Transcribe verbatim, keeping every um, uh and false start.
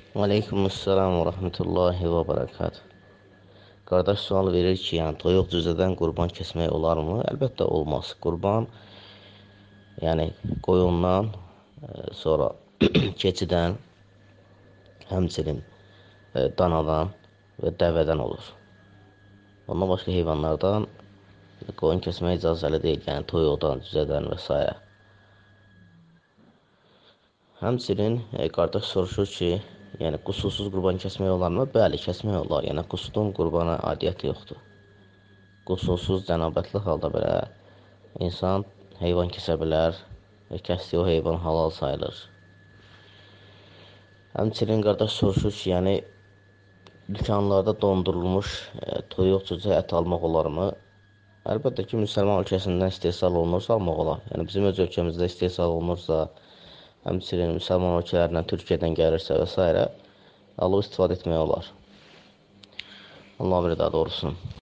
Aleykümselam və rəhmətullahi və bərəkət. Qardaş sual verir ki, yəni toyuq cüzədən qurban kəsmək olarmı? Əlbəttə olmaz. Qurban, yəni qoyundan, e, sonra keçidən, həmçinin e, danadan və dəvədən olur. Ondan başqa heyvanlardan qoyun kəsmək icazəli deyil, yəni toyuqdan, cüzədən və s. Həmçinin e, qardaş soruşur ki, yəni qusursuz qurban kəsmək olarmı? Bəli, kəsmək olar. Yəni qusudun qurbana adiyyəti yoxdur. Qusursuz cənabətli halda belə insan heyvan kəsə bilər və kəsdiyi o heyvan halal sayılır. Həmçinin qardaş soruşur ki, yəni dükanlarda dondurulmuş e, toyuq cücə ət almaq olarmı? Əlbəttə ki, müsəlman ölkəsindən istehsal olunursa almaq olar. Yəni bizim öz ölkəmizdə istehsal olunursa, həmçinin müsəlman ölkələrindən, Türkiyədən gəlirsə və s. alıb istifadə etmək olar. Allah bir daha doğrusun.